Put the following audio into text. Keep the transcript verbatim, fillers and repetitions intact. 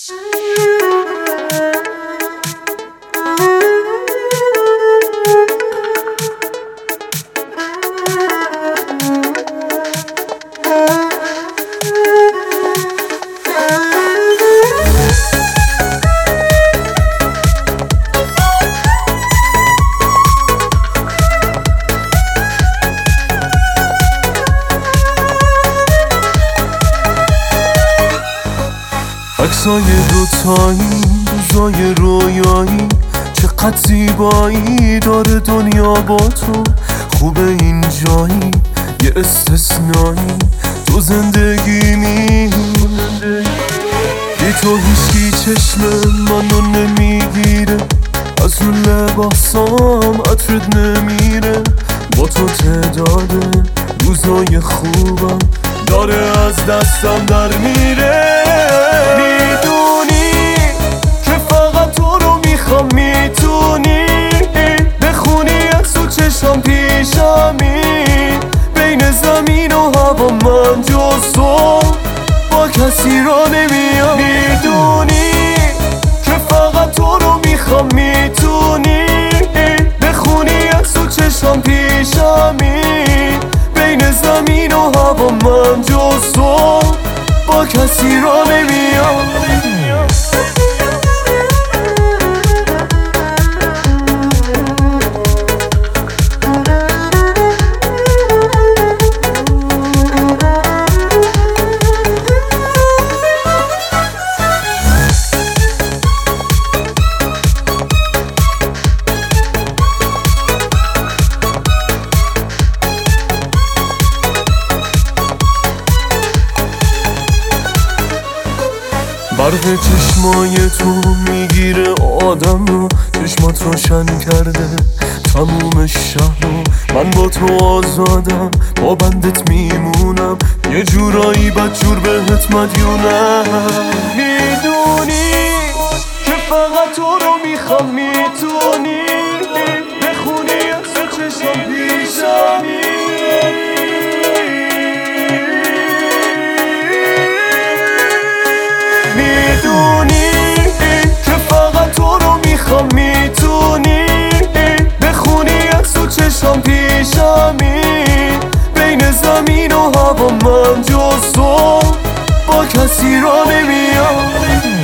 عکسای دوتایی روزای رویایی چقدر زیبایی داره دنیا با تو. خوبه این جایی یه استثنایی تو زندگیمی، بی تو هیچکی چشم منو نمیگیره، از رو لباسام عطرت نمیره. با تو تعداد روزای خوبم داره از دستم در میره. میدونی که فقط تو رو میخوام، میتونی بخونی از تو چشم پیشمی، بین زمین و هوا من جز تو با کسی را نمیام. میدونی که فقط تو رو میخوام، میتونی بخونی از تو چشم پیشمی، بین زمین و هوا من جز تو با کسی را نمیام. برق چشمای تو میگیره آدم رو، چشمات روشن کرده تموم شهر رو. من با تو آزادم، با بندت میمونم، یه جورایی بدجور بهت مدیونم. میدونی که فقط تو رو میخوام، میتونی بخونی از تو چشم پیشمی، میدونی که فقط تو رو میخوام، میتونی بخونی از تو چشم پیشمی، بین زمین و هوا من جز تو با کسی را نمیام.